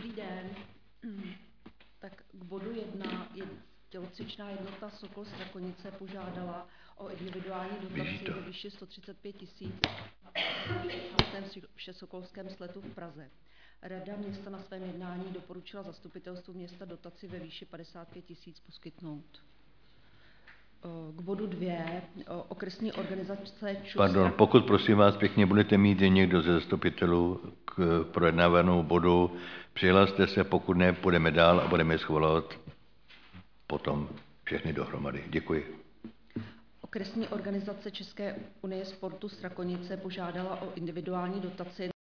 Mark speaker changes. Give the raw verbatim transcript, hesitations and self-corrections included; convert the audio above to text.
Speaker 1: Dobrý den. Tak k bodu jedna je tělocvičná jednota Sokol Strakonice požádala o individuální dotaci ve výši sto třicet pět tisíc v Všesokolském sletu v Praze. Rada města na svém jednání doporučila zastupitelstvu města dotaci ve výši padesát pět tisíc poskytnout. K bodu dvě, okresní organizace ČUS...
Speaker 2: Pardon, pokud prosím vás pěkně budete mít někdo ze zastupitelů k projednávanému bodu, přihlaste se, pokud ne, půjdeme dál a budeme schvalovat potom všechny dohromady. Děkuji.
Speaker 1: Okresní organizace České unie sportu Strakonice požádala o individuální dotaci